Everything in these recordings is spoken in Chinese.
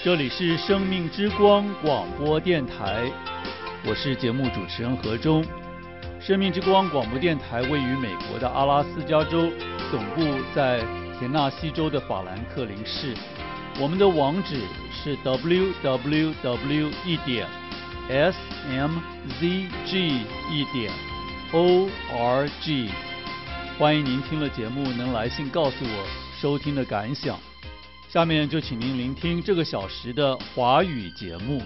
这里是生命之光广播电台，我是节目主持人何忠。生命之光广播电台位于美国的阿拉斯加州，总部在田纳西州的法兰克林市。我们的网址是 www.smzg.org。欢迎您听了节目能来信告诉我收听的感想。下面就请您聆听这个小时的华语节目。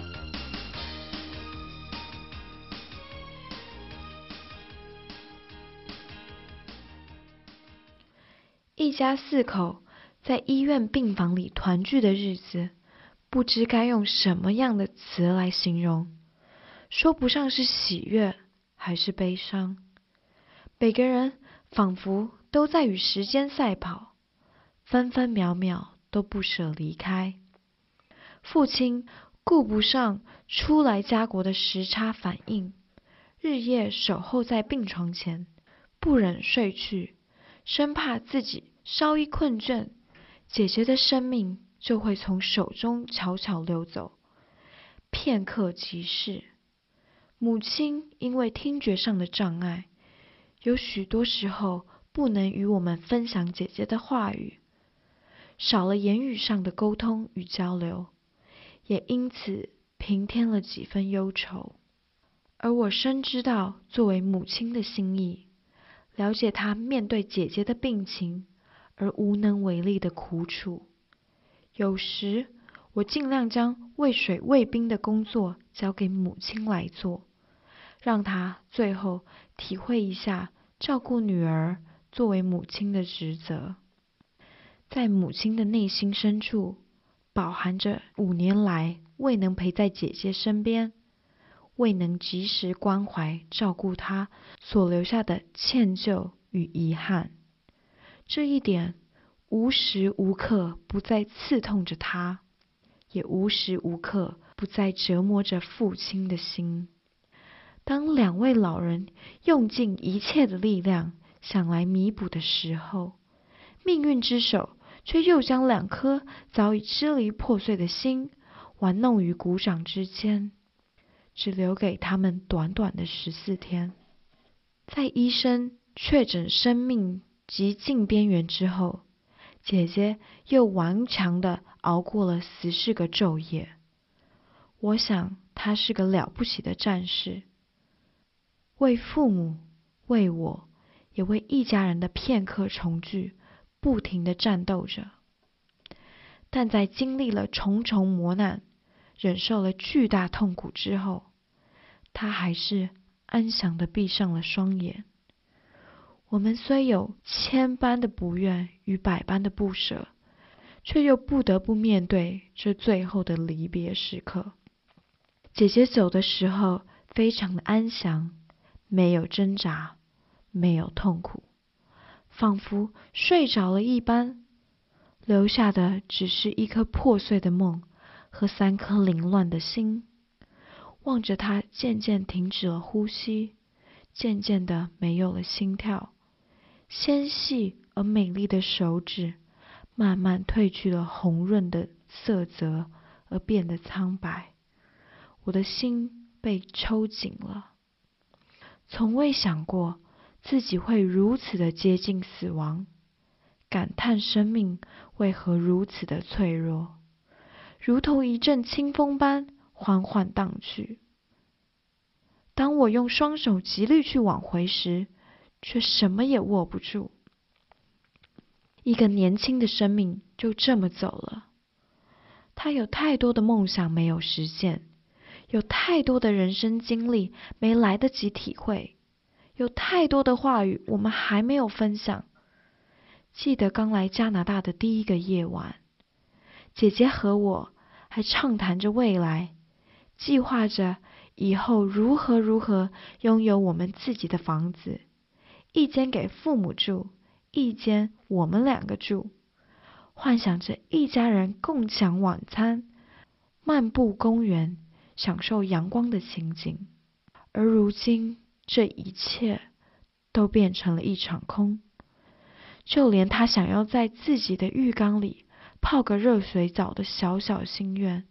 一家4口在医院病房里团聚的日子，不知该用什么样的词来形容，说不上是喜悦还是悲伤。每个人仿佛都在与时间赛跑，分分秒秒都不舍离开。父亲顾不上初来家国的时差反应，日夜守候在病床前，不忍睡去，生怕自己稍一困倦，姐姐的生命就会从手中悄悄溜走。片刻即逝。母亲因为听觉上的障碍，有许多时候不能与我们分享姐姐的话语，少了言语上的沟通与交流，也因此平添了几分忧愁。而我深知道作为母亲的心意，了解她面对姐姐的病情而无能为力的苦楚。有时我尽量将喂水喂冰的工作交给母亲来做，让她最后体会一下照顾女儿作为母亲的职责。在母亲的内心深处，饱含着5年来未能陪在姐姐身边，未能及时关怀照顾她所留下的歉疚与遗憾。这一点无时无刻不在刺痛着她，也无时无刻不在折磨着父亲的心。当2位老人用尽一切的力量想来弥补的时候，命运之手却又将2颗早已支离破碎的心玩弄于股掌之间，只留给他们短短的14天。在医生确诊生命极近边缘之后，姐姐又顽强地熬过了14个昼夜。我想她是个了不起的战士，为父母，为我，也为一家人的片刻重聚不停地战斗着。但在经历了重重磨难，忍受了巨大痛苦之后，他还是安详地闭上了双眼。我们虽有千般的不愿与百般的不舍，却又不得不面对这最后的离别时刻。姐姐走的时候非常的安详，没有挣扎，没有痛苦，仿佛睡着了一般，留下的只是一颗破碎的梦和3颗凌乱的心。望着她渐渐停止了呼吸，渐渐的没有了心跳，纤细而美丽的手指慢慢褪去了红润的色泽，而变得苍白。我的心被抽紧了。从未想过自己会如此的接近死亡，感叹生命为何如此的脆弱，如同一阵清风般缓缓荡去。当我用双手极力去挽回时，却什么也握不住。一个年轻的生命就这么走了。他有太多的梦想没有实现，有太多的人生经历没来得及体会，有太多的话语我们还没有分享。记得刚来加拿大的第一个夜晚，姐姐和我还畅谈着未来，计划着以后如何拥有我们自己的房子，一间给父母住，一间我们2个住，幻想着一家人共享晚餐，漫步公园，享受阳光的情景。而如今这一切都变成了一场空，就连他想要在自己的浴缸里泡个热水澡的小小心愿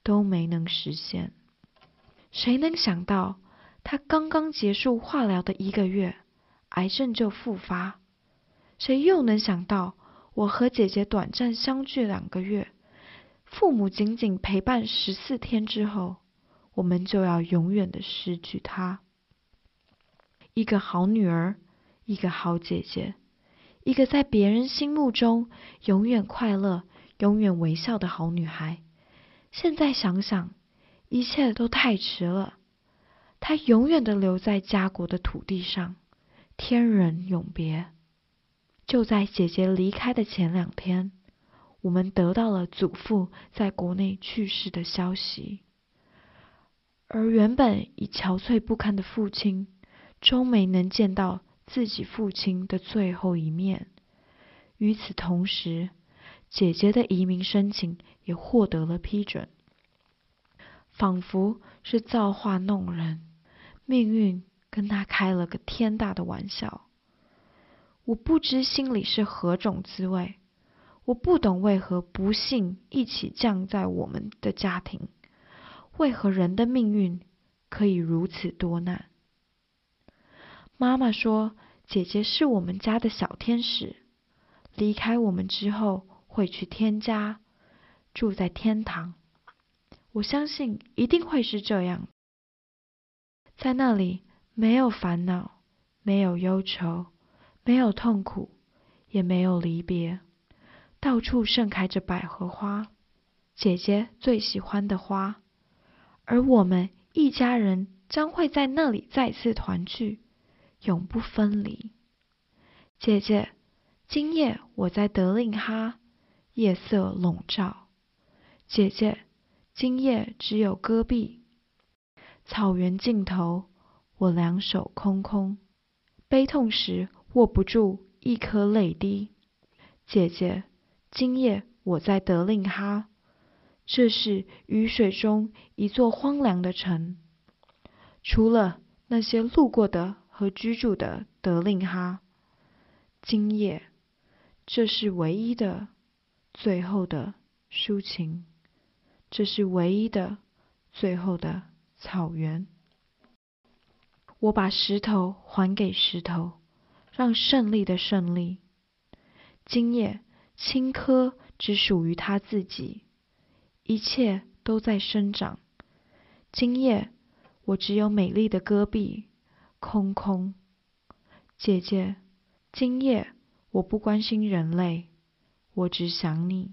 都没能实现。谁能想到，他刚刚结束化疗的1个月，癌症就复发？谁又能想到，我和姐姐短暂相聚2个月，父母仅仅陪伴14天之后，我们就要永远的失去她。一个好女儿，一个好姐姐，一个在别人心目中永远快乐、永远微笑的好女孩。现在想想，一切都太迟了。她永远的留在家国的土地上，天人永别。就在姐姐离开的前2天，我们得到了祖父在国内去世的消息。而原本已憔悴不堪的父亲，终没能见到自己父亲的最后一面。与此同时，姐姐的移民申请也获得了批准。仿佛是造化弄人，命运跟她开了个天大的玩笑。我不知心里是何种滋味，我不懂为何不幸一起降在我们的家庭，为何人的命运可以如此多难。妈妈说，姐姐是我们家的小天使，离开我们之后会去天家，住在天堂。我相信一定会是这样，在那里没有烦恼，没有忧愁，没有痛苦，也没有离别，到处盛开着百合花，姐姐最喜欢的花，而我们一家人将会在那里再次团聚，永不分离。姐姐，今夜我在德令哈，夜色笼罩。姐姐，今夜只有戈壁，草原尽头，我2手空空，悲痛时握不住一颗泪滴。姐姐，今夜我在德令哈，这是雨水中一座荒凉的城，除了那些路过的和居住的德令哈，今夜这是唯一的、最后的抒情，这是唯一的、最后的草原。我把石头还给石头，让胜利的胜利。今夜青稞只属于他自己，一切都在生长。今夜我只有美丽的戈壁，空空。姐姐，今夜我不关心人类，我只想你。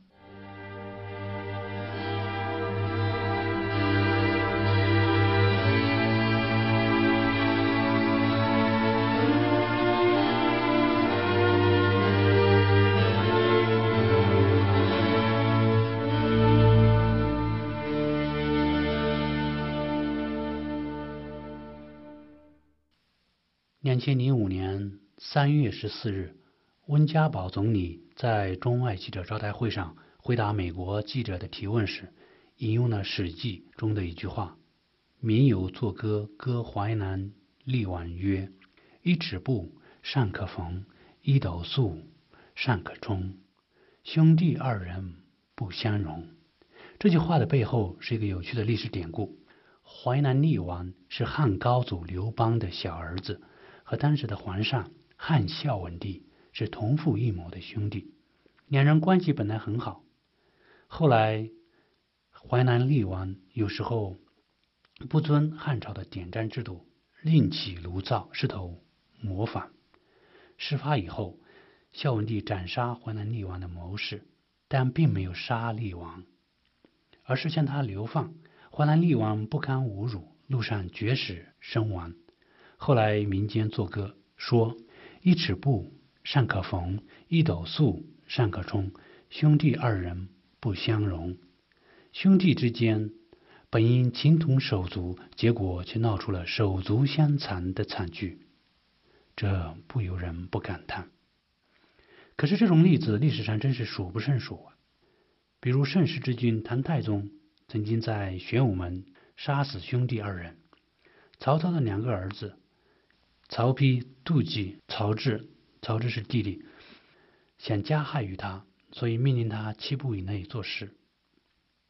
2005年3月14日，温家宝总理在中外记者招待会上回答美国记者的提问时，引用了《史记》中的一句话：民有作歌，歌淮南厉婉曰：一尺布，尚可缝；一斗粟，尚可充。兄弟2人，不相容。这句话的背后是一个有趣的历史典故。淮南厉王是汉高祖刘邦的小儿子，和当时的皇上汉孝文帝是同父异母的兄弟，2人关系本来很好。后来淮南厉王有时候不遵汉朝的典章制度，另起炉灶，试图模仿。事发以后，孝文帝斩杀淮南厉王的谋士，但并没有杀厉王，而是将他流放。淮南厉王不堪侮辱，路上绝食身亡。后来民间作歌说：一尺布，尚可缝；一斗粟，尚可充。兄弟2人，不相容。兄弟之间本应情同手足，结果却闹出了手足相残的惨剧，这不由人不感叹。可是这种例子历史上真是数不胜数啊！比如盛世之君唐太宗曾经在玄武门杀死兄弟2人，曹操的2个儿子曹丕、妒忌曹植，曹植是弟弟，想加害于他，所以命令他7步以内做事。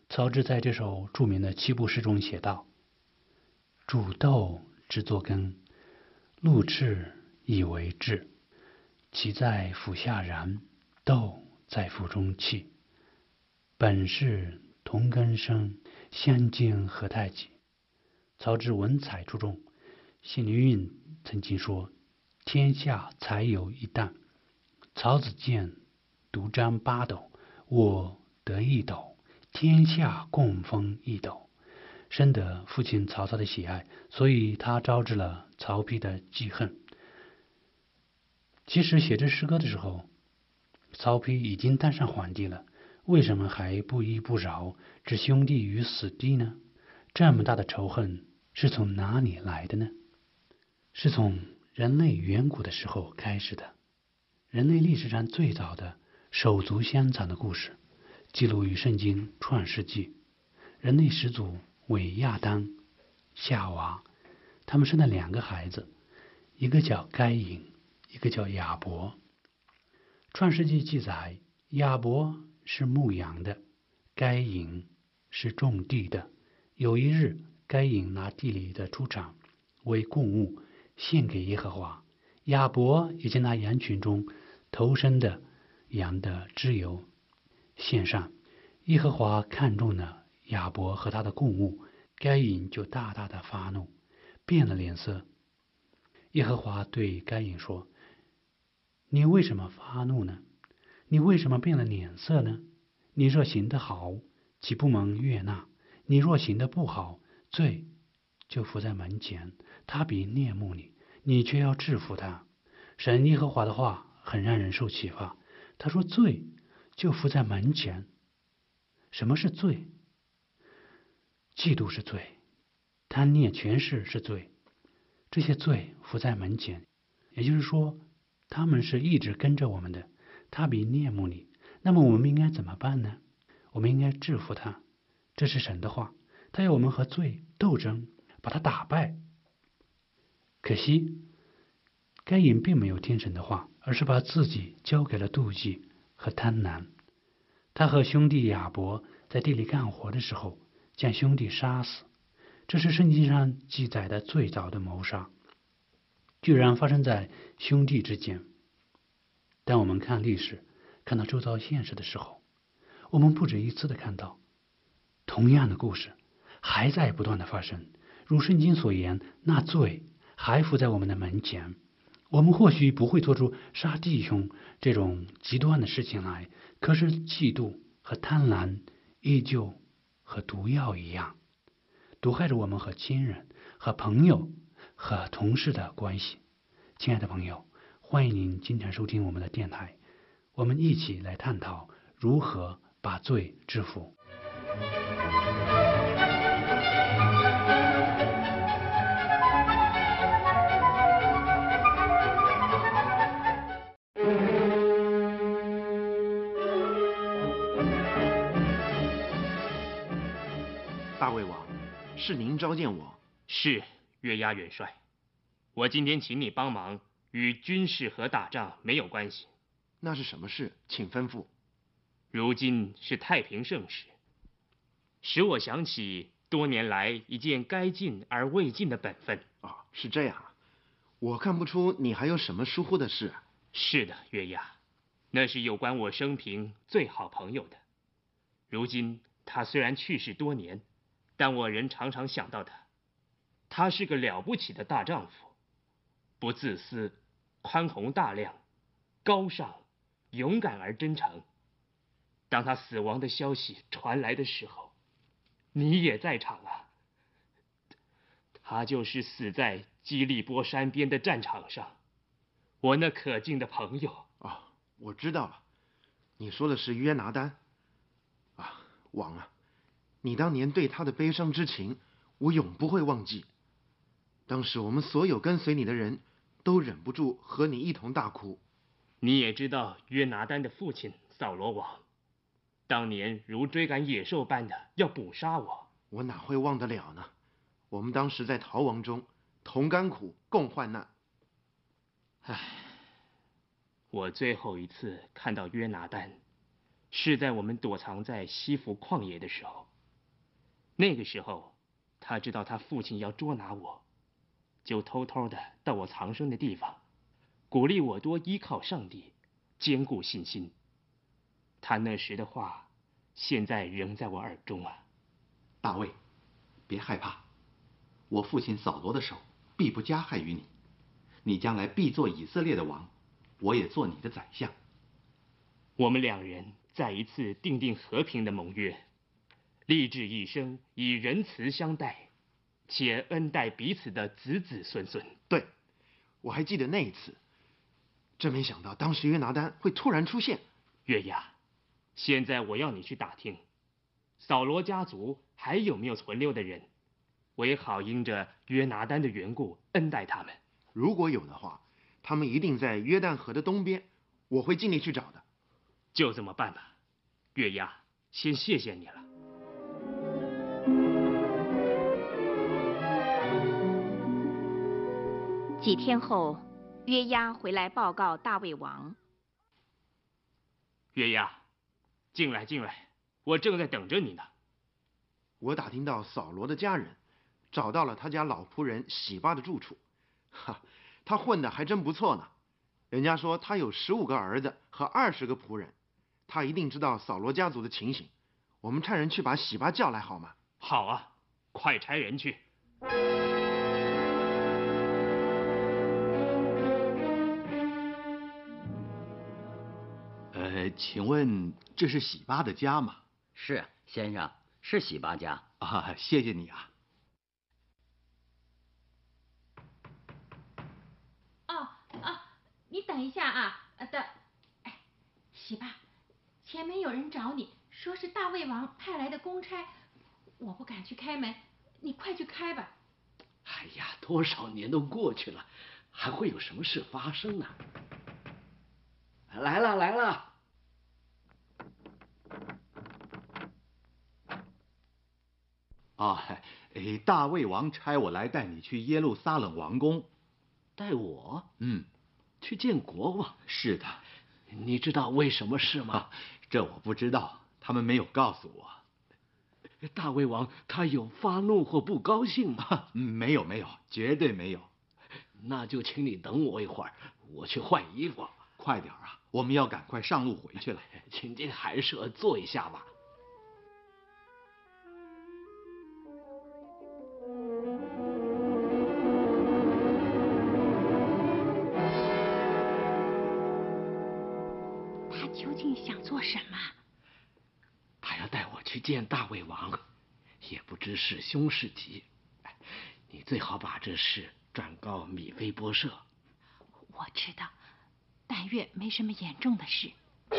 曹植在这首著名的七步诗中写道：煮豆之作羹，陆翅以为质。其在釜下燃，豆在釜中泣。本是同根生，相煎何太急。曹植文采出众，谢灵运曾经说：天下才有一担，曹子建独占八斗，我得一斗，天下共分一斗。深得父亲曹操的喜爱，所以他招致了曹丕的记恨。其实写这诗歌的时候，曹丕已经当上皇帝了，为什么还不依不饶，置兄弟于死地呢？这么大的仇恨是从哪里来的呢？是从人类远古的时候开始的。人类历史上最早的手足相残的故事，记录于圣经创世纪。人类始祖为亚当、夏娃，他们生了2个孩子，一个叫该隐，一个叫亚伯。创世纪记载，亚伯是牧羊的，该隐是种地的。有一日，该隐拿地里的出产为供物献给耶和华，亚伯也将拿羊群中头生的羊的脂油献上。耶和华看中了亚伯和他的供物，该隐就大大的发怒，变了脸色。耶和华对该隐说：你为什么发怒呢？你为什么变了脸色呢？你若行得好，岂不蒙悦纳？你若行得不好，罪就伏在门前，他必恋慕你，你却要制服他。神耶和华的话很让人受启发。他说罪就伏在门前。什么是罪？嫉妒是罪，贪恋权势是罪，这些罪伏在门前，也就是说他们是一直跟着我们的，他比恋慕你。那么我们应该怎么办呢？我们应该制服他，这是神的话，他要我们和罪斗争，把他打败。可惜该隐并没有听神的话，而是把自己交给了妒忌和贪婪。他和兄弟亚伯在地里干活的时候，将兄弟杀死，这是圣经上记载的最早的谋杀，居然发生在兄弟之间。当我们看历史，看到周遭现实的时候，我们不止一次的看到同样的故事还在不断的发生。如圣经所言，那罪还伏在我们的门前。我们或许不会做出杀弟兄这种极端的事情来，可是嫉妒和贪婪依旧和毒药一样，毒害着我们和亲人、和朋友、和同事的关系。亲爱的朋友，欢迎您经常收听我们的电台，我们一起来探讨如何把罪制服。 大魏王，是您召见我？ 是，约押元帅，我今天请你帮忙，与军事和打仗没有关系。 那是什么事？请吩咐。 如今是太平盛世，使我想起多年来一件该尽而未尽的本分。 哦，是这样啊。我看不出你还有什么疏忽的事。 是的，约押，那是有关我生平最好朋友的。如今他虽然去世多年，但我仍常常想到他。他是个了不起的大丈夫，不自私，宽宏大量，高尚，勇敢而真诚。当他死亡的消息传来的时候，你也在场啊。他就是死在基利波山边的战场上，我那可敬的朋友。 哦，我知道了，你说的是约拿单。啊，王啊，你当年对他的悲伤之情，我永不会忘记。当时我们所有跟随你的人都忍不住和你一同大哭。 你也知道约拿单的父亲扫罗王，当年如追赶野兽般的要捕杀我。 我哪会忘得了呢？我们当时在逃亡中同甘苦，共患难。 唉，我最后一次看到约拿单，是在我们躲藏在西弗旷野的时候。 那个时候，他知道他父亲要捉拿我，就偷偷的到我藏身的地方，鼓励我多依靠上帝，坚固信心。他那时的话，现在仍在我耳中啊。 大卫，别害怕，我父亲扫罗的手必不加害于你，你将来必做以色列的王，我也做你的宰相。 我们两人再一次订定和平的盟约，立志一生以仁慈相待，且恩待彼此的子子孙孙。 对，我还记得那一次，真没想到当时约拿单会突然出现。 约押，现在我要你去打听，扫罗家族还有没有存留的人，我也好因着约拿单的缘故恩待他们。 如果有的话，他们一定在约旦河的东边，我会尽力去找的。 就这么办吧，约押，先谢谢你了。 几天后，约押回来报告大卫王。 约押，进来进来，我正在等着你呢。 我打听到扫罗的家人找到了他家老仆人洗巴的住处，他混得还真不错呢。人家说他有15个儿子和20个仆人，他一定知道扫罗家族的情形。我们差人去把洗巴叫来好吗？ 好啊，快差人去。 请问这是洗巴的家吗？ 是，先生，是洗巴家。 啊，谢谢你啊。 你等一下啊，洗巴，前面有人找你，说是大卫王派来的公差，我不敢去开门，你快去开吧。 哎呀，多少年都过去了，还会有什么事发生呢？来了来了。 大卫王差我来带你去耶路撒冷王宫。 带我？ 嗯， 去见国王。 是的。 你知道为什么事吗？ 这我不知道，他们没有告诉我。 大卫王他有发怒或不高兴吗？ 没有，绝对没有。 那就请你等我一会儿，我去换衣服。 快点啊，我们要赶快上路回去了。 请进寒舍坐一下吧。 他究竟想做什么？ 他要带我去见大卫王，也不知是凶是吉。你最好把这事转告米非波设。 我知道，但愿没什么严重的事。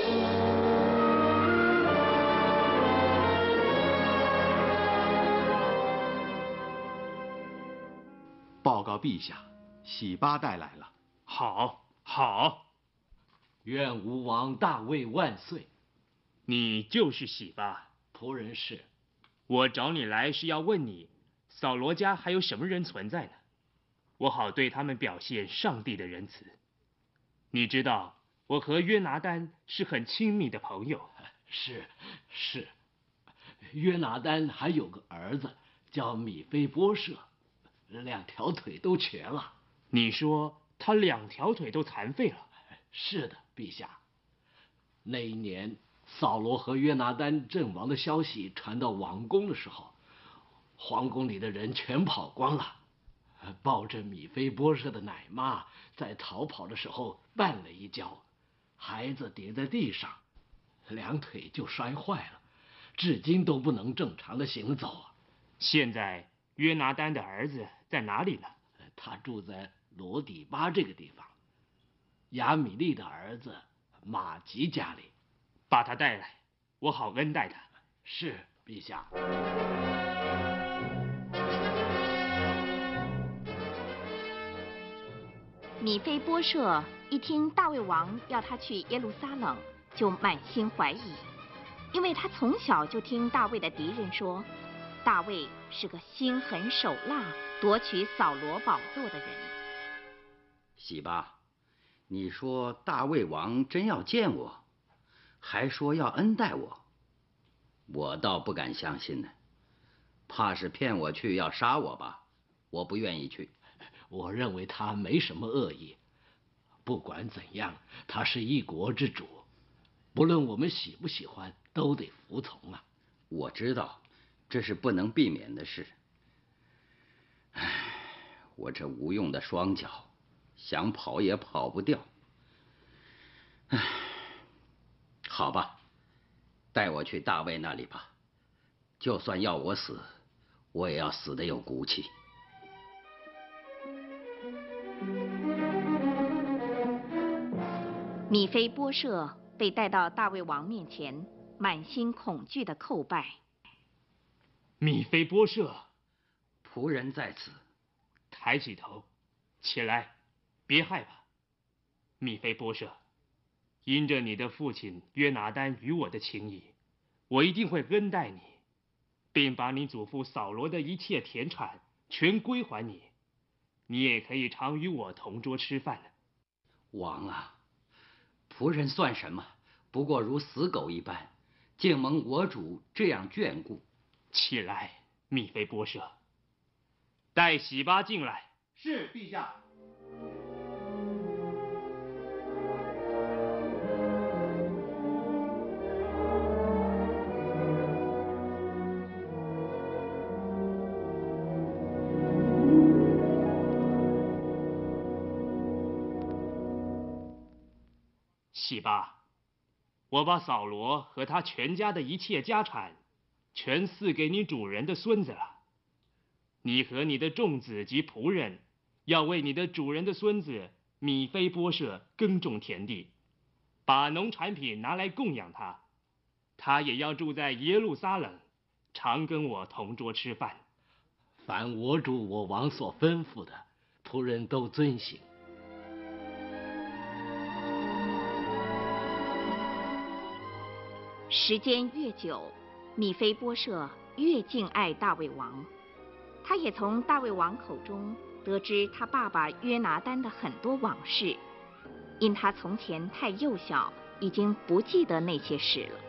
报告陛下，洗巴带来了。 好，好。 愿吴王大卫万岁！ 你就是洗巴？ 仆人是。 我找你来是要问你，扫罗家还有什么人存在呢？我好对他们表现上帝的仁慈。你知道，我和约拿单是很亲密的朋友。 是。约拿单还有个儿子叫米非波设，2条腿都瘸了。 你说他2条腿都残废了？ 是的，陛下。那一年，扫罗和约拿单阵亡的消息传到王宫的时候，皇宫里的人全跑光了。抱着米非波设的奶妈在逃跑的时候绊了一跤，孩子跌在地上，2腿就摔坏了，至今都不能正常的行走。 现在约拿单的儿子在哪里呢？ 他住在罗底巴这个地方，亚米利的儿子马吉家里。 把他带来，我好恩待他。 是，陛下。 米非波设一听大卫王要他去耶路撒冷，就满心怀疑，因为他从小就听大卫的敌人说，大卫是个心狠手辣、夺取扫罗宝座的人。 洗巴，你说大卫王真要见我，还说要恩待我，我倒不敢相信呢。 怕是骗我去要杀我吧？我不愿意去。 我认为他没什么恶意。不管怎样，他是一国之主，不论我们喜不喜欢，都得服从啊。 我知道，这是不能避免的事。唉，我这无用的双脚，想跑也跑不掉。唉，好吧，带我去大卫那里吧。就算要我死，我也要死得有骨气。 米非波设被带到大卫王面前，满心恐惧地叩拜。 米非波设， 仆人在此。 抬起头，起来，别害怕。米非波设，因着你的父亲约拿单与我的情谊，我一定会恩待你，并把你祖父扫罗的一切田产全归还你。你也可以常与我同桌吃饭了。 王啊，仆人算什么？不过如死狗一般，竟蒙我主这样眷顾。 起来，米非波设，带喜巴进来。 是，陛下。 喜巴，我把扫罗和他全家的一切家产全赐给你主人的孙子了。你和你的众子及仆人要为你的主人的孙子米非波设耕种田地，把农产品拿来供养他。他也要住在耶路撒冷，常跟我同桌吃饭。 凡我主我王所吩咐的，仆人都遵行。 时间越久，米非波设越敬爱大卫王。他也从大卫王口中得知他爸爸约拿单的很多往事，因他从前太幼小，已经不记得那些事了。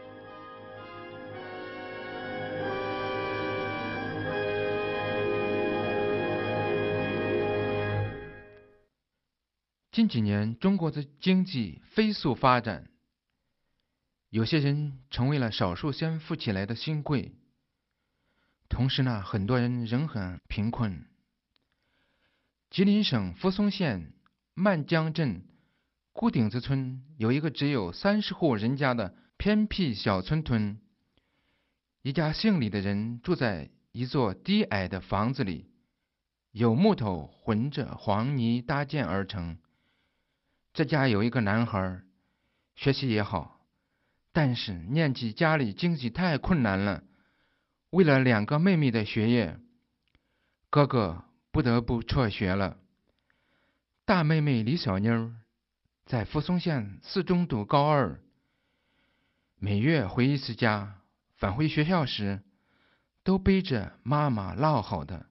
近几年，中国的经济飞速发展，有些人成为了少数先富起来的新贵，同时呢，很多人仍很贫困。吉林省扶松县漫江镇固顶子村有一个只有30户人家的偏僻小村屯，一家姓李的人住在一座低矮的房子里，有木头混着黄泥搭建而成。这家有一个男孩，学习也好，但是念起家里经济太困难了，为了2个妹妹的学业，哥哥不得不辍学了。大妹妹李小妞在扶松县4中读高2，每月回一次家，返回学校时都背着妈妈烙好的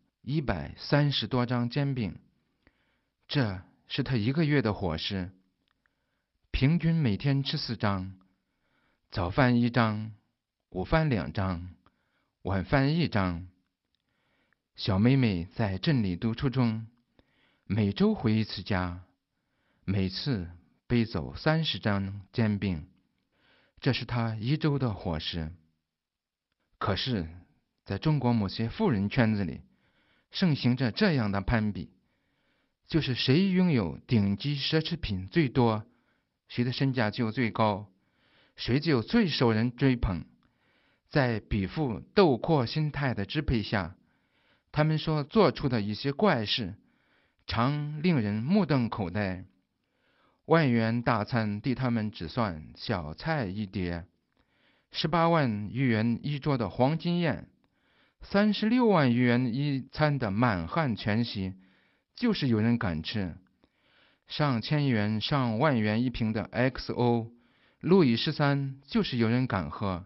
130多张煎饼，这是她1个月的伙食，平均每天吃4张，早饭1张，午饭2张，晚饭1张。小妹妹在镇里读初中，每周回一次家，每次背走30张煎饼，这是她1周的伙食。可是在中国某些富人圈子里，盛行着这样的攀比，就是谁拥有顶级奢侈品最多，谁的身价就最高，谁就最受人追捧。在比附斗阔心态的支配下，他们所做出的一些怪事常令人目瞪口呆。1元大餐对他们只算小菜一碟，18万余元一桌的黄金宴，36万余元一餐的满汉全席，就是有人敢吃。上千元上万元一瓶的 XO 路易13就是有人敢喝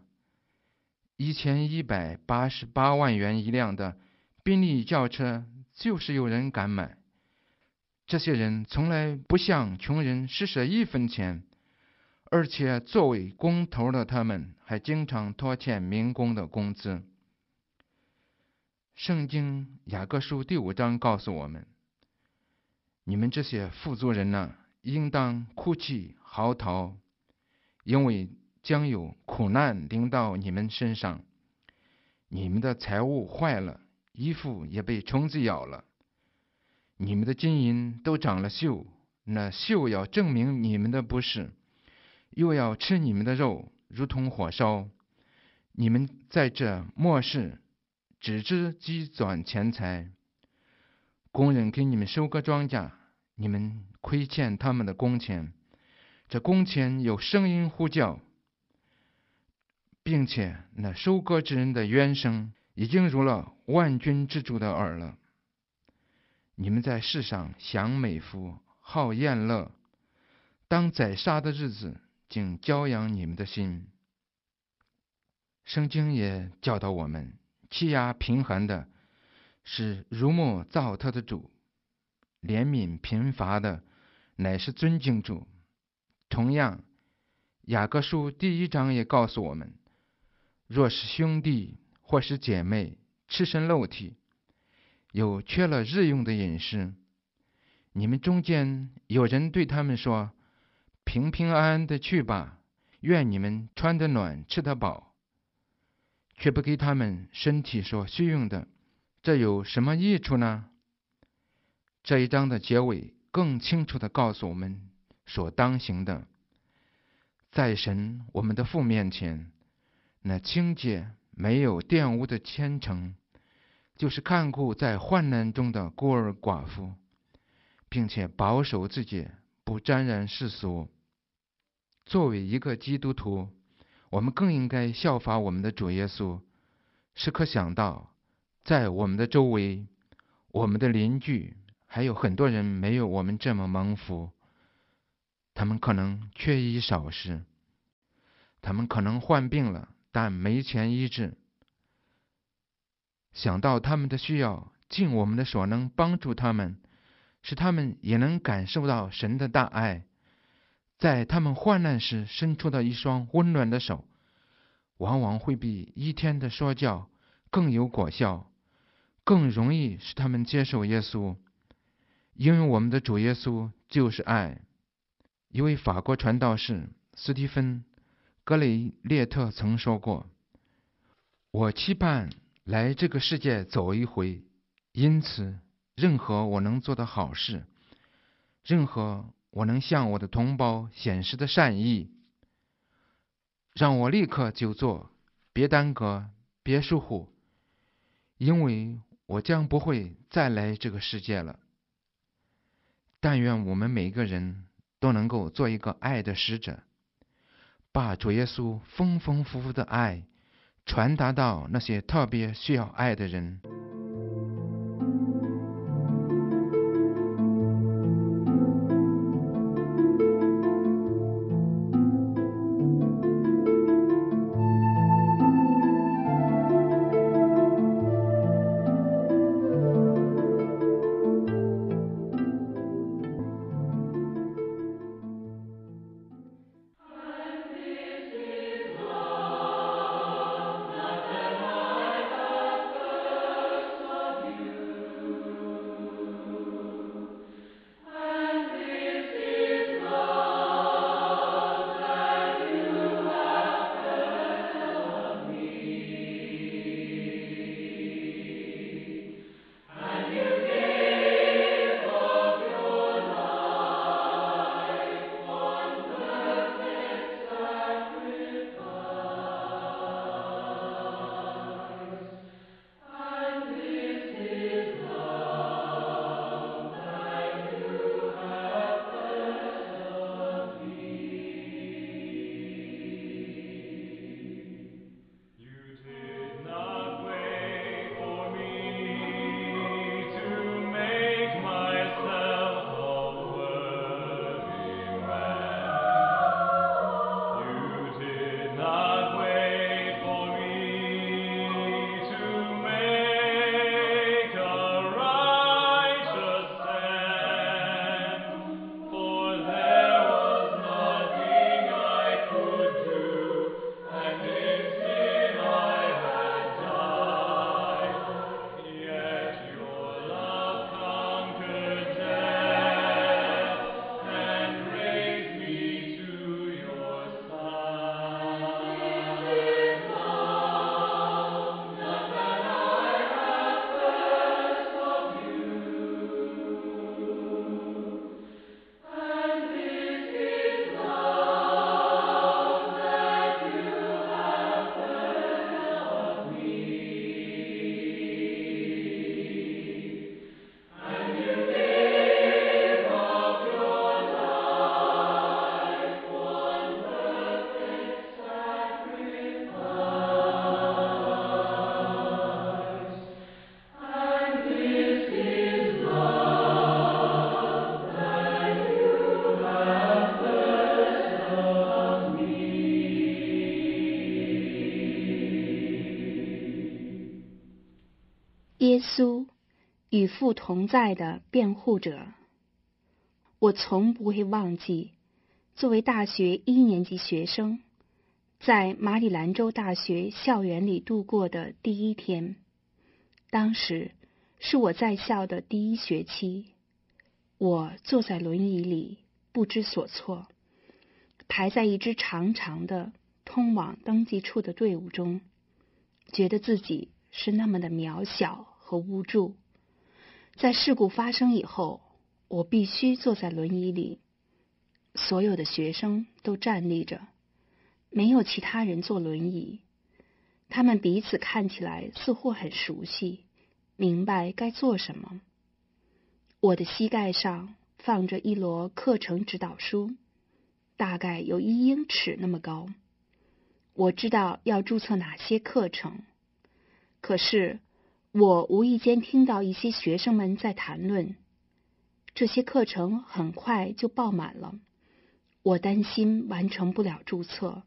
，1188万元一辆的宾利轿车就是有人敢买。这些人从来不向穷人施舍1分钱，而且作为工头的他们还经常拖欠民工的工资。 圣经雅各书第5章告诉我们，你们这些富足人呢，应当哭泣嚎啕，因为将有苦难临到你们身上。你们的财物坏了，衣服也被虫子咬了，你们的金银都长了锈，那锈要证明你们的不是，又要吃你们的肉，如同火烧。你们在这末世只知积攒钱财，工人给你们收割庄稼，你们亏欠他们的工钱，这工钱有声音呼叫，并且那收割之人的冤声已经入了万军之主的耳了。你们在世上享美福，好宴乐，当宰杀的日子，竟教养你们的心。圣经也教导我们，欺压贫寒的是如木造他的主，怜悯贫乏的乃是尊敬主。同样，雅各书第1章也告诉我们，若是兄弟或是姐妹赤身露体，有缺了日用的饮食，你们中间有人对他们说，平平安安的去吧，愿你们穿得暖，吃得饱，却不给他们身体所需用的，这有什么益处呢？这一章的结尾更清楚地告诉我们所当行的，在神我们的父面前，那清洁没有玷污的虔诚，就是看顾在患难中的孤儿寡妇，并且保守自己不沾染世俗。作为一个基督徒，我们更应该效法我们的主耶稣，时刻想到在我们的周围，我们的邻居还有很多人没有我们这么蒙福，他们可能缺衣少食，他们可能患病了，但没钱医治。想到他们的需要，尽我们的所能帮助他们，使他们也能感受到神的大爱，在他们患难时伸出的一双温暖的手，往往会比一天的说教更有果效，更容易使他们接受耶稣。因为我们的主耶稣就是爱。一位法国传道士斯蒂芬·格雷列特曾说过，我期盼来这个世界走一回，因此任何我能做的好事，任何我能向我的同胞显示的善意，让我立刻就做，别耽搁，别疏忽，因为我将不会再来这个世界了。但愿我们每个人都能够做一个爱的使者，把主耶稣丰丰富富的爱传达到那些特别需要爱的人。 稣，与父同在的辩护者。我从不会忘记，作为大学1年级学生，在马里兰州大学校园里度过的第一天。当时是我在校的第1学期，我坐在轮椅里不知所措，排在一支长长的通往登记处的队伍中，觉得自己是那么的渺小和无助。在事故发生以后，我必须坐在轮椅里，所有的学生都站立着，没有其他人坐轮椅。他们彼此看起来似乎很熟悉，明白该做什么。我的膝盖上放着一摞课程指导书，大概有1英尺那么高。我知道要注册哪些课程，可是我无意间听到一些学生们在谈论，这些课程很快就爆满了，我担心完成不了注册。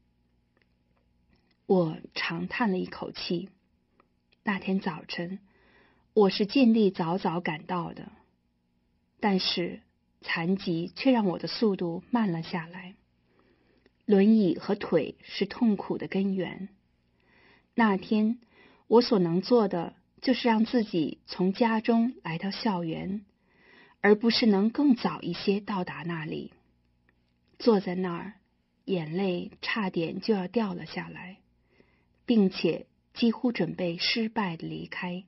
我长叹了一口气。那天早晨，我是尽力早早赶到的，但是残疾却让我的速度慢了下来。轮椅和腿是痛苦的根源。那天我所能做的就是让自己从家中来到校园，而不是能更早一些到达那里。坐在那儿，眼泪差点就要掉了下来，并且几乎准备失败地离开。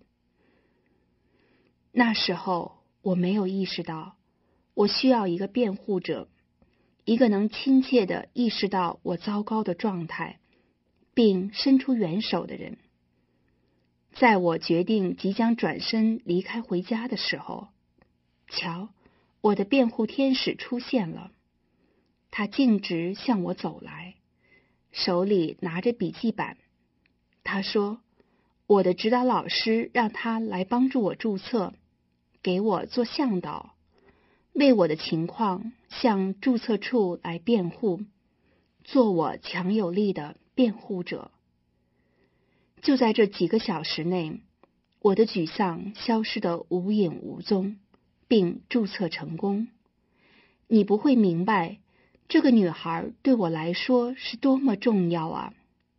那时候我没有意识到，我需要一个辩护者，一个能亲切地意识到我糟糕的状态，并伸出援手的人。在我决定即将转身离开回家的时候，瞧，我的辩护天使出现了。他径直向我走来，手里拿着笔记本。他说，我的指导老师让他来帮助我注册，给我做向导，为我的情况向注册处来辩护，做我强有力的辩护者。就在这几个小时内，我的沮丧消失得无影无踪，并注册成功。你不会明白，这个女孩对我来说是多么重要啊！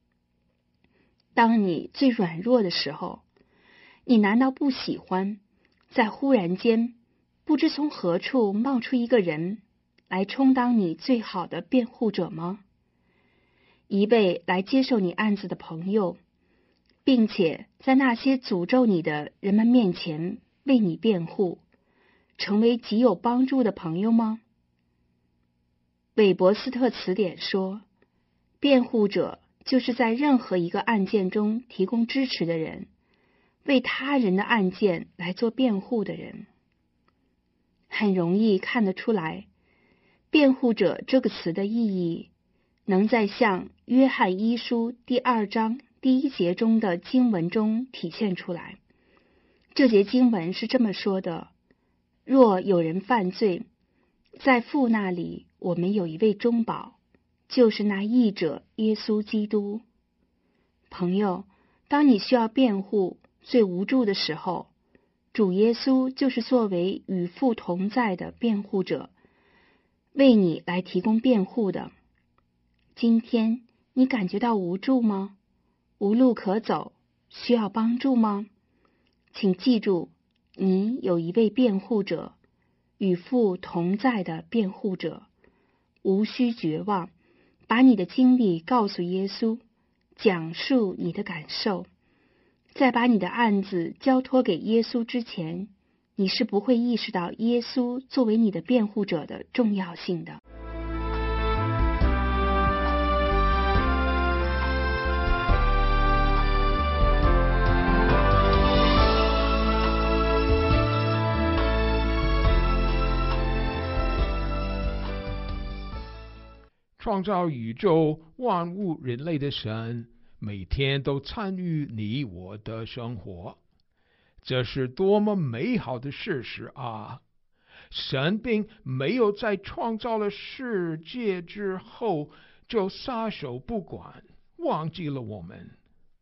当你最软弱的时候，你难道不喜欢在忽然间不知从何处冒出一个人来充当你最好的辩护者吗？一位来接受你案子的朋友，并且在那些诅咒你的人们面前为你辩护，成为极有帮助的朋友吗？韦伯斯特词典说，辩护者就是在任何一个案件中提供支持的人，为他人的案件来做辩护的人。很容易看得出来，辩护者这个词的意义能在像约翰一书第2章第1节中的经文中体现出来。这节经文是这么说的：若有人犯罪，在父那里我们有一位中保，就是那义者耶稣基督。朋友，当你需要辩护、最无助的时候，主耶稣就是作为与父同在的辩护者，为你来提供辩护的。今天你感觉到无助吗？无路可走，需要帮助吗？请记住，你有一位辩护者，与父同在的辩护者。无需绝望，把你的经历告诉耶稣，讲述你的感受。在把你的案子交托给耶稣之前，你是不会意识到耶稣作为你的辩护者的重要性的。 创造宇宙万物人类的神，每天都参与你我的生活，这是多么美好的事实啊！神并没有在创造了世界之后就撒手不管，忘记了我们。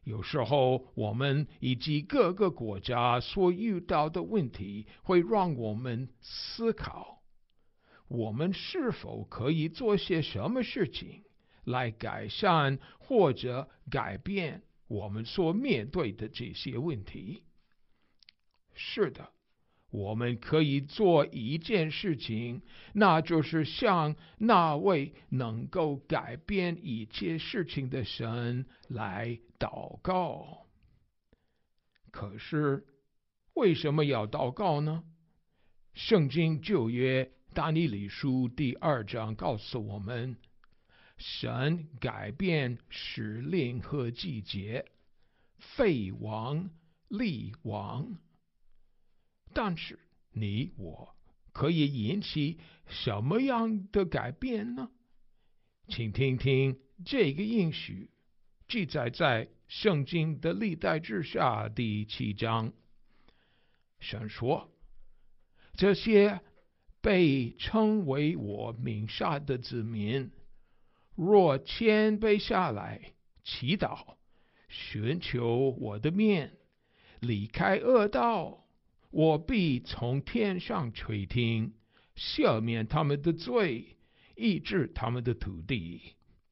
有时候我们以及各个国家所遇到的问题，会让我们思考，我们是否可以做些什么事情来改善或者改变我们所面对的这些问题。是的，我们可以做一件事情，那就是向那位能够改变一切事情的神来祷告。可是，为什么要祷告呢？圣经旧约但以理书第2章告诉我们，神改变时令和季节，废王立王。但是你我可以引起什么样的改变呢？请听听这个应许，记载在圣经的历代志下第7章。神说，这些被称为我名下的子民，若谦卑下来，祈祷，寻求我的面，离开恶道，我必从天上垂听，赦免他们的罪，医治他们的土地。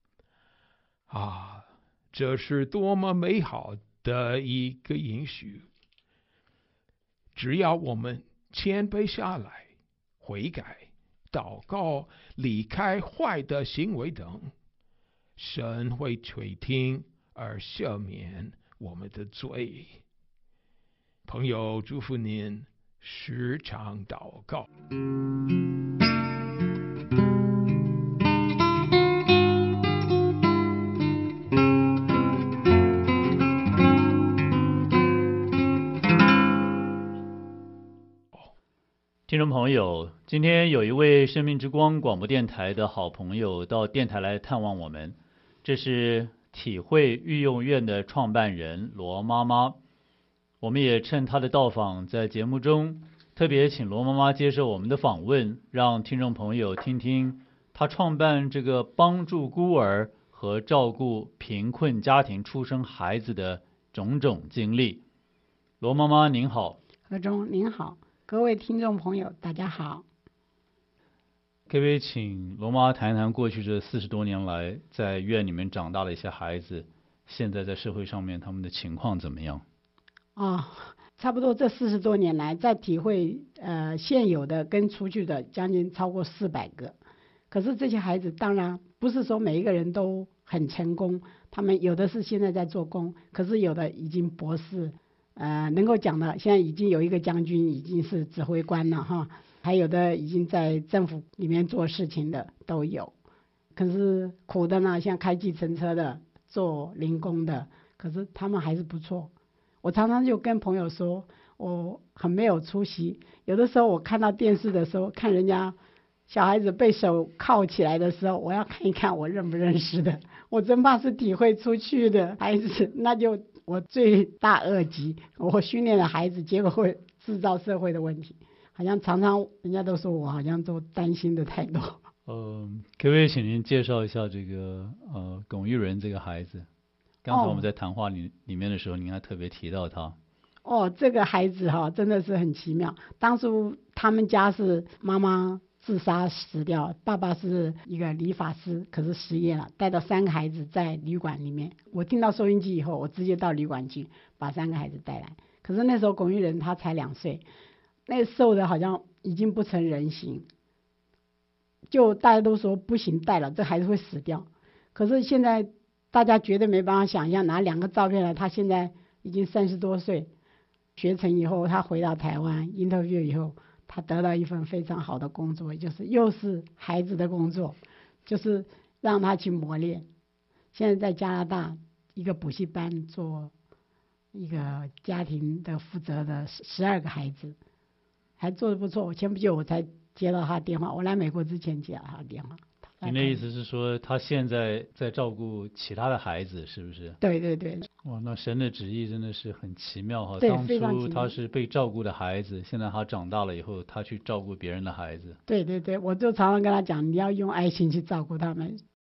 啊，这是多么美好的一个应许！只要我们谦卑下来，悔改、祷告、离开坏的行为等，神会垂听而赦免我们的罪。朋友，祝福您时常祷告。 听众朋友，今天有一位生命之光广播电台的好朋友到电台来探望我们，这是体会育幼院的创办人罗妈妈。我们也趁她的到访，在节目中特别请罗妈妈接受我们的访问，让听众朋友听听她创办这个帮助孤儿和照顾贫困家庭出生孩子的种种经历。罗妈妈您好。 何中您好，各位听众朋友大家好。 可不可以请罗妈谈一谈过去这40多年来在院里面长大的一些孩子，现在在社会上面他们的情况怎么样？ 差不多这40多年来，在体会现有的跟出去的将近超过400个。可是这些孩子当然不是说每一个人都很成功，他们有的是现在在做工，可是有的已经博士，能够讲的现在已经有一个将军已经是指挥官了哈，还有的已经在政府里面做事情的都有。可是苦的呢，像开计程车的、做零工的，可是他们还是不错。我常常就跟朋友说，我很没有出息。有的时候我看到电视的时候，看人家小孩子被手铐起来的时候，我要看一看我认不认识的。我真怕是体会出去的孩子，那就我罪大恶极。我训练的孩子，结果会制造社会的问题。好像常常人家都说我好像都担心的太多。 可不可以请您介绍一下这个龚玉仁这个孩子？刚才我们在谈话里面的时候，您还特别提到他。 这个孩子真的是很奇妙。当初他们家是妈妈自杀死掉，爸爸是一个理发师，可是失业了，带到3个孩子在旅馆里面。我听到收音机以后，我直接到旅馆去把3个孩子带来。可是那时候龚玉仁他才2岁，那瘦的好像已经不成人形，就大家都说不行，带了这孩子会死掉。可是现在大家绝对没办法想象，拿2个照片来，他现在已经30多岁，学成以后他回到台湾 interview 以后，他得到一份非常好的工作，就是又是孩子的工作，就是让他去磨练。现在在加拿大一个补习班做一个家庭的负责的12个孩子，还做得不错。前不久我才接到他电话，我来美国之前接到他的电话。 您的意思是说，他现在在照顾其他的孩子，是不是？ 对对对。 哇，那神的旨意真的是很奇妙哈！ 对， 当初他是被照顾的孩子，现在他长大了以后，他去照顾别人的孩子。 对对对，我就常常跟他讲，你要用爱心去照顾他们。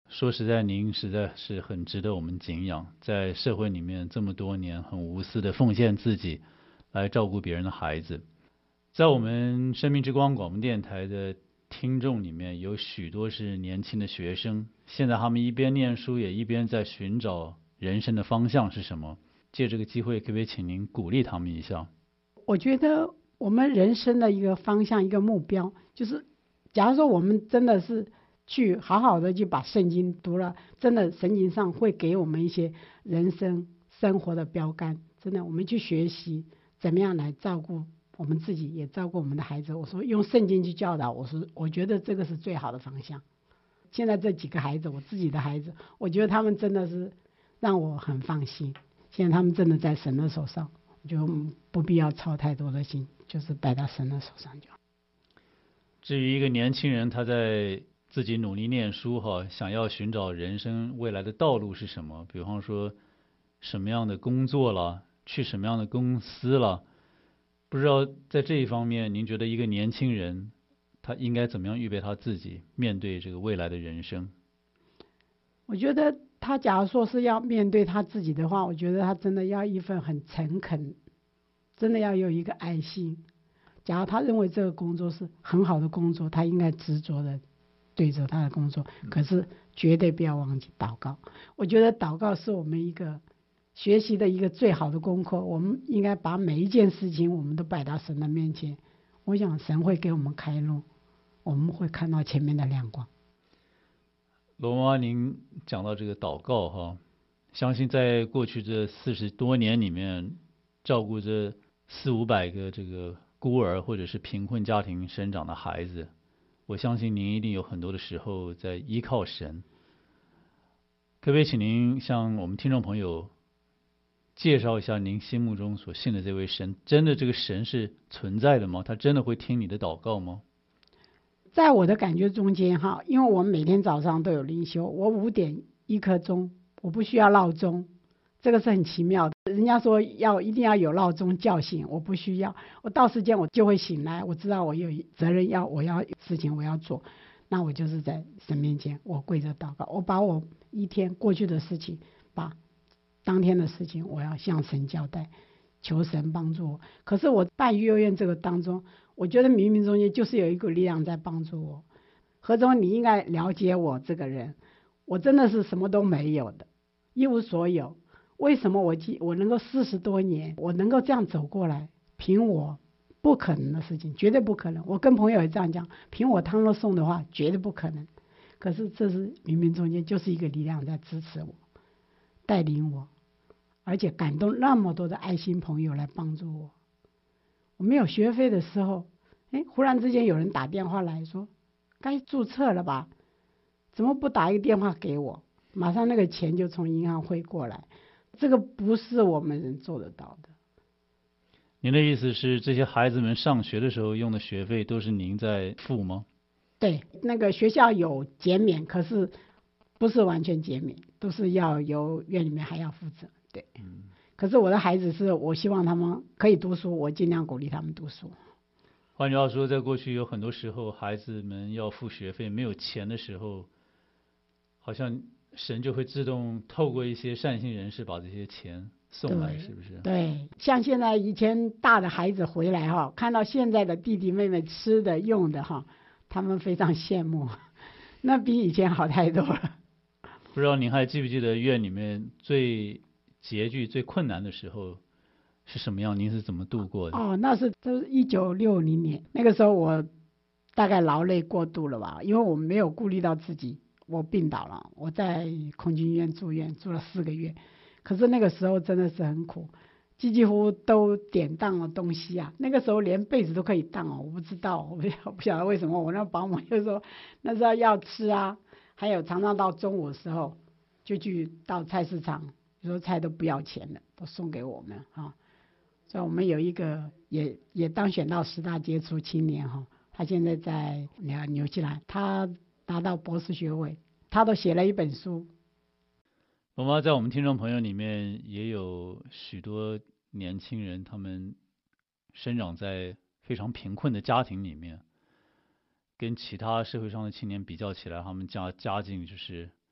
说实在，您实在是很值得我们敬仰，在社会里面这么多年很无私的奉献自己来照顾别人的孩子。在我们生命之光广播电台的听众里面，有许多是年轻的学生，现在他们一边念书也一边在寻找人生的方向是什么。借这个机会可不可以请您鼓励他们一下？ 我觉得我们人生的一个方向一个目标，就是假如说我们真的是去好好的去把圣经读了，真的圣经上会给我们一些人生生活的标杆，真的我们去学习怎么样来照顾我们自己，也照顾我们的孩子。我说用圣经去教导，我觉得这个是最好的方向。现在这几个孩子，我自己的孩子，我觉得他们真的是让我很放心。现在他们真的在神的手上，我就不必要操太多的心，就是摆到神的手上就好。 至于一个年轻人，他在自己努力念书想要寻找人生未来的道路是什么，比方说什么样的工作了，去什么样的公司了，不知道在这一方面，您觉得一个年轻人他应该怎么样预备他自己面对这个未来的人生？ 我觉得他假如说是要面对他自己的话，我觉得他真的要一份很诚恳，真的要有一个爱心。假如他认为这个工作是很好的工作，他应该执着的对着他的工作，可是绝对不要忘记祷告。我觉得祷告是我们一个学习的一个最好的功课，我们应该把每一件事情我们都摆到神的面前，我想神会给我们开路，我们会看到前面的亮光。 罗妈妈，您讲到这个祷告相信在过去这40多年里面，照顾这400-500个这个孤儿或者是贫困家庭生长的孩子，我相信您一定有很多的时候在依靠神。可不可以请您向我们听众朋友介绍一下您心目中所信的这位神？真的这个神是存在的吗？他真的会听你的祷告吗？ 在我的感觉中间因为我每天早上都有灵修，我5点1刻钟，我不需要闹钟，这个是很奇妙的。人家说一定要有闹钟叫醒，我不需要，我到时间我就会醒来，我知道我有责任我要事情我要做，那我就是在神面前我跪着祷告，我把我一天过去的事情，把当天的事情我要向神交代，求神帮助我。可是我办幼儿园这个当中，我觉得冥冥中间就是有一股力量在帮助我。何总，你应该了解我这个人，我真的是什么都没有的，一无所有。为什么我能够40多年，我能够这样走过来？凭我不可能的事情，绝对不可能。我跟朋友也这样讲，凭我汤若颂的话，绝对不可能。可是这是冥冥中间就是一个力量在支持我，带领我，而且感动那么多的爱心朋友来帮助我。我没有学费的时候，忽然之间有人打电话来说，该注册了吧？怎么不打一个电话给我？马上那个钱就从银行汇过来。这个不是我们人做得到的。 您的意思是，这些孩子们上学的时候用的学费都是您在付吗？ 对，那个学校有减免，可是不是完全减免，都是要由院里面还要负责。对，可是我的孩子是我希望他们可以读书，我尽量鼓励他们读书。 换句话说，在过去有很多时候，孩子们要付学费没有钱的时候，好像神就会自动透过一些善心人士把这些钱送来，是不是？ 对，像现在以前大的孩子回来看到现在的弟弟妹妹吃的用的他们非常羡慕，那比以前好太多了。 不知道您还记不记得院里面最拮据、最困难的时候是什么样？您是怎么度过的？ 那是都是1960年，那个时候我大概劳累过度了吧，因为我没有顾虑到自己，我病倒了，我在空军医院住院住了4个月，可是那个时候真的是很苦，几乎都典当了东西啊，那个时候连被子都可以当我不知道，我不晓得为什么，我那保姆就说那时候要吃啊，还有常常到中午的时候就去到菜市场，有时候菜都不要钱的，都送给我们所以我们有一个也当选到10大杰出青年他现在在纽西兰，他拿到博士学位，他都写了一本书。 罗妈，在我们听众朋友里面也有许多年轻人，他们生长在非常贫困的家庭里面，跟其他社会上的青年比较起来，他们家境就是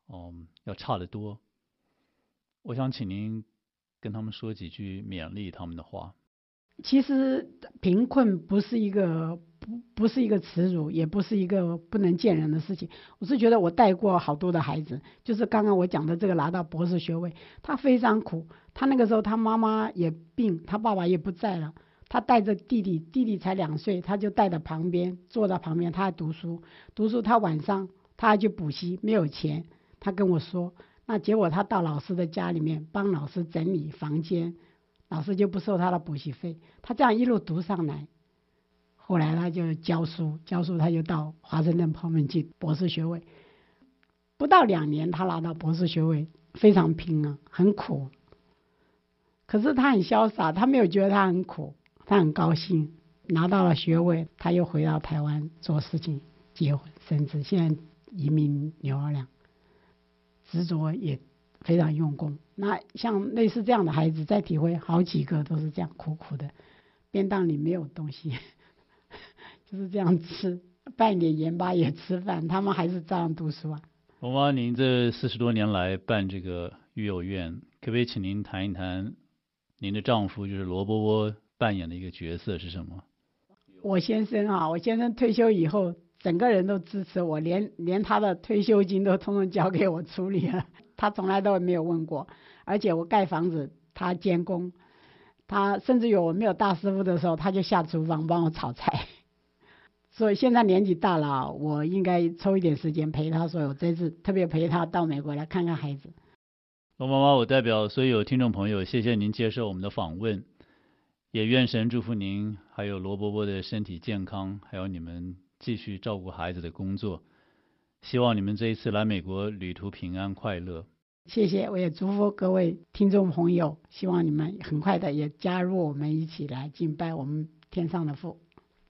要差得多。我想请您跟他们说几句勉励他们的话。 其实贫困不是一个耻辱，也不是一个不能见人的事情。我是觉得我带过好多的孩子，就是刚刚我讲的这个拿到博士学位，他非常苦。他那个时候他妈妈也病，他爸爸也不在了，他带着弟弟才2岁，他就带到旁边，坐到旁边，他还读书。他晚上他还去补习，没有钱。他跟我说，那结果他到老师的家里面帮老师整理房间，老师就不收他的补习费。他这样一路读上来，后来他就教书他就到华盛顿泡门去博士学位。不到2年他拿到博士学位，非常拼啊，很苦。可是他很潇洒，他没有觉得他很苦，他很高兴。拿到了学位，他又回到台湾做事情，结婚生子，现在移民纽奥良，执着也非常用功。那像类似这样的孩子，在体会好几个都是这样苦苦的，便当里没有东西，就是这样吃，拌一点盐巴也吃饭，他们还是照样读书啊。 王妈，您这40多年来办这个育幼院，可不可以请您谈一谈您的丈夫就是罗伯伯扮演的一个角色是什么？ 我先生退休以后，整个人都支持我，连他的退休金都通通交给我处理了，他从来都没有问过。而且我盖房子他监工，他甚至有我没有大师傅的时候，他就下厨房帮我炒菜。所以现在年纪大了，我应该抽一点时间陪他，所以我这次特别陪他到美国来看看孩子。 罗妈妈，我代表所有听众朋友，谢谢您接受我们的访问，也愿神祝福您还有罗伯伯的身体健康，还有你们继续照顾孩子的工作。希望你们这一次来美国旅途平安快乐。 谢谢，我也祝福各位听众朋友，希望你们很快的也加入我们一起来敬拜我们天上的父。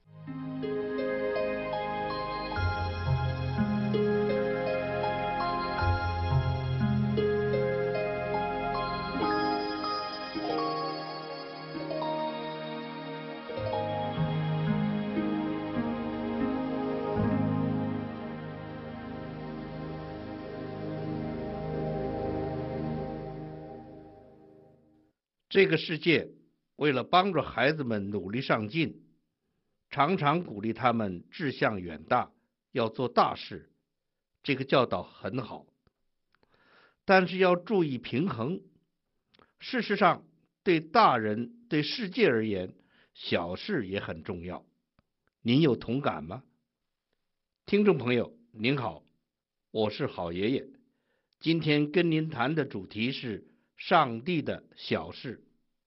这个世界为了帮助孩子们努力上进，常常鼓励他们志向远大，要做大事，这个教导很好。但是要注意平衡。事实上，对大人对世界而言，小事也很重要。您有同感吗？听众朋友您好，我是好爷爷。今天跟您谈的主题是上帝的小事。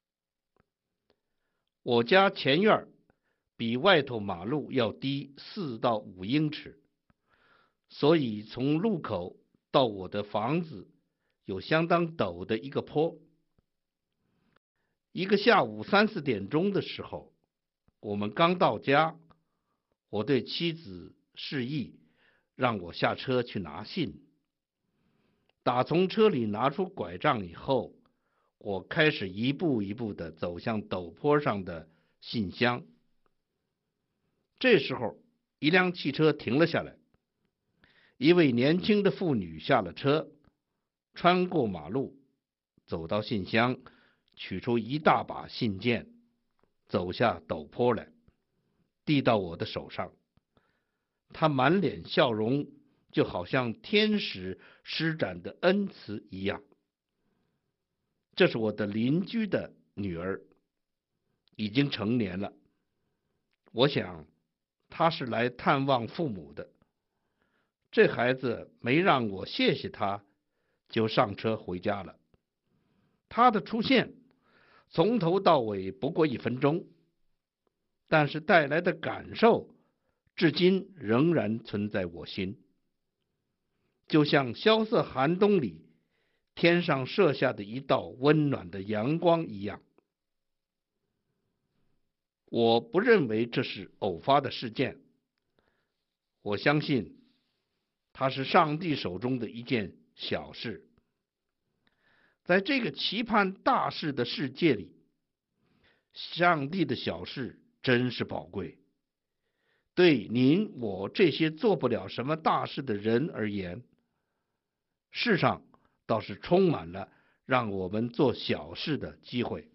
我家前院比外头马路要低4到5英尺，所以从路口到我的房子有相当陡的一个坡。一个下午3、4点钟的时候，我们刚到家，我对妻子示意让我下车去拿信。打从车里拿出拐杖以后，我开始一步一步地走向陡坡上的信箱。这时候，一辆汽车停了下来，一位年轻的妇女下了车，穿过马路，走到信箱，取出一大把信件，走下陡坡来，递到我的手上。她满脸笑容，就好像天使施展的恩慈一样。这是我的邻居的女儿，已经成年了。我想她是来探望父母的。这孩子没让我谢谢他，就上车回家了。他的出现从头到尾不过1分钟，但是带来的感受至今仍然存在我心，就像萧瑟寒冬里天上射下的一道温暖的阳光一样。我不认为这是偶发的事件，我相信它是上帝手中的一件小事。在这个期盼大事的世界里，上帝的小事真是宝贵。对您我这些做不了什么大事的人而言， 世上倒是充满了让我们做小事的机会。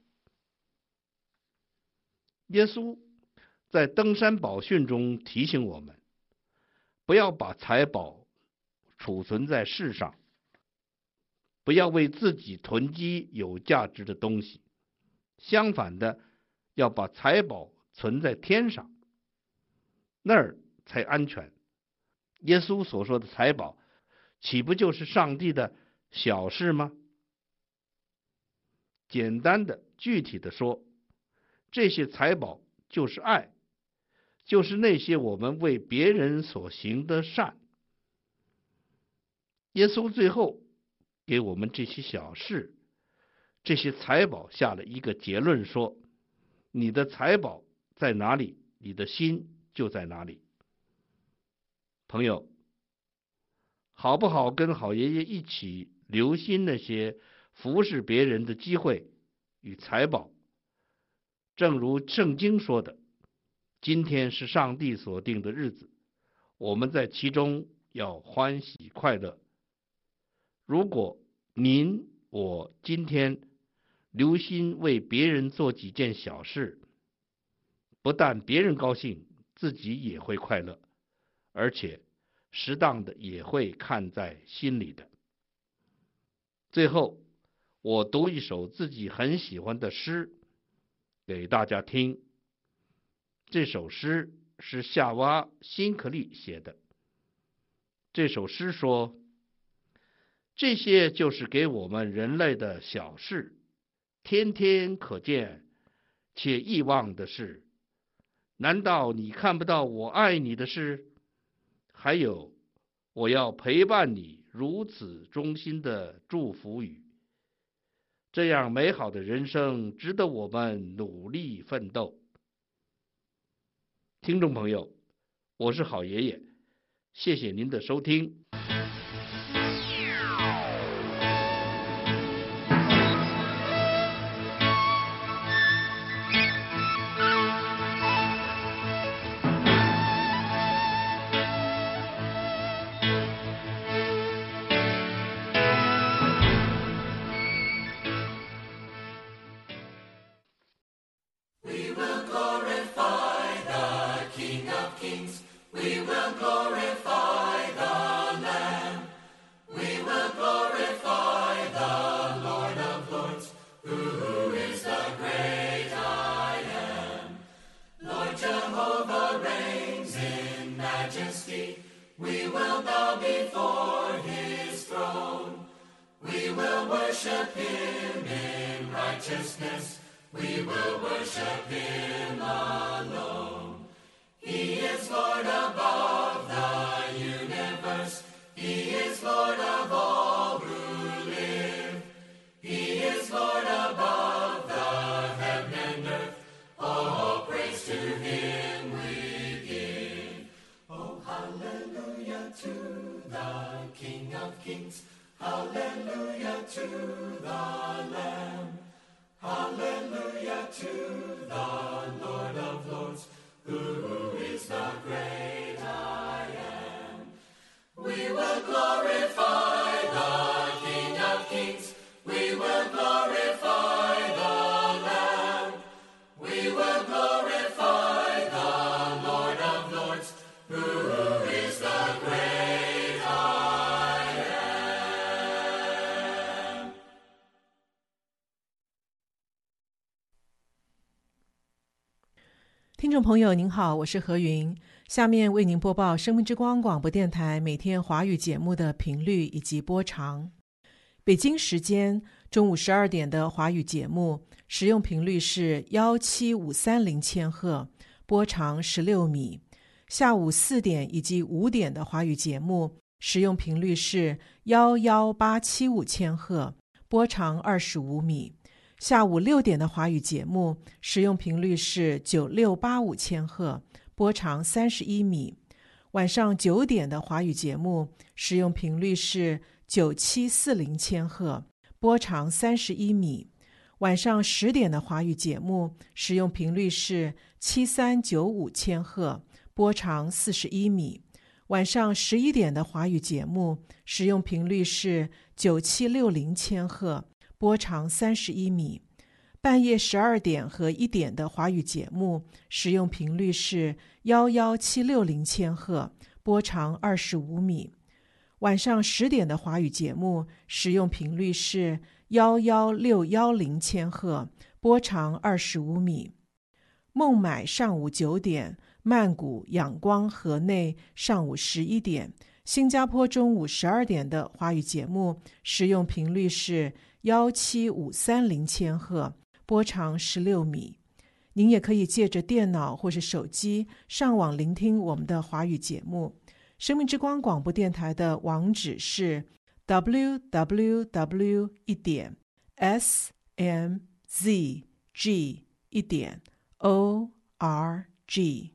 耶稣在登山宝训中提醒我们，不要把财宝储存在世上，不要为自己囤积有价值的东西，相反的，要把财宝存在天上，那儿才安全。耶稣所说的财宝，岂不就是上帝的小事吗？简单的、具体的说，这些财宝就是爱，就是那些我们为别人所行的善。耶稣最后给我们这些小事、这些财宝下了一个结论，说：你的财宝在哪里，你的心就在哪里。朋友，好不好跟好爷爷一起留心那些服侍别人的机会与财宝？正如圣经说的，今天是上帝所定的日子，我们在其中要欢喜快乐。如果您我今天留心为别人做几件小事，不但别人高兴，自己也会快乐，而且适当的也会看在心里的。最后，我读一首自己很喜欢的诗给大家听。这首诗是夏娃·辛克利写的。这首诗说，这些就是给我们人类的小事，天天可见且易忘的事。难道你看不到我爱你的事？还有，我要陪伴你如此衷心的祝福语。这样美好的人生值得我们努力奋斗。听众朋友，我是好爷爷，谢谢您的收听。 We will bow before his throne. We will worship him in righteousness. We will worship him alone. He is Lord above the universe. He is Lord of all who live. He is Lord above the heaven and earth. All praise to him we give. Oh, hallelujah to the King of Kings. Hallelujah to the Lamb. Hallelujah to the Lord of Lords, who is the great I am. We will glorify the King of Kings. We will glorify the Lamb. We will glorify the Lord of Lords, who is the great I am. 听众朋友您好，我是何云，下面为您播报生命之光广播电台每天华语节目的频率以及播长。北京时间中午12点的华语节目使用频率是17530千赫，波长16米。下午4点以及5点的华语节目使用频率是11875千赫，波长25米。下午6点的华语节目使用频率是9685千赫，波长31米。晚上9点的华语节目使用频率是9740千赫，波长31米。晚上10点的华语节目使用频率是7395千赫，波长41米。 晚上11点的华语节目使用频率是9760千赫，波长31米。半夜12点和1点的华语节目使用频率是11760千赫，波长25米。晚上10点的华语节目使用频率是11610千赫，波长25米。孟买上午9点，曼谷、仰光、河内上午11点，新加坡中午12点的华语节目使用频率是17530千赫，波长16米。您也可以借着电脑或是手机上网聆听我们的华语节目。生命之光广播电台的网址是 www.smzg.org。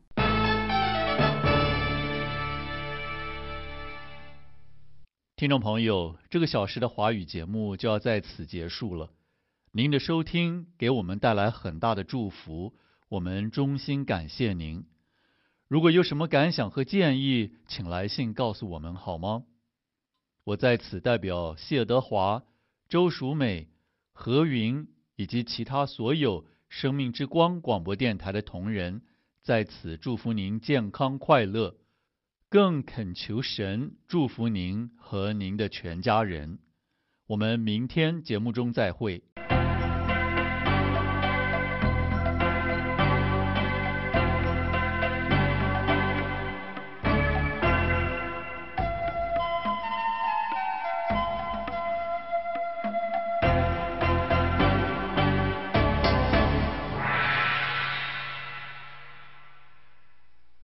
听众朋友，这个小时的华语节目就要在此结束了。您的收听给我们带来很大的祝福，我们衷心感谢您。如果有什么感想和建议，请来信告诉我们好吗？我在此代表谢德华、周淑美、何云以及其他所有生命之光广播电台的同仁，在此祝福您健康快乐，更恳求神祝福您和您的全家人。我们明天节目中再会。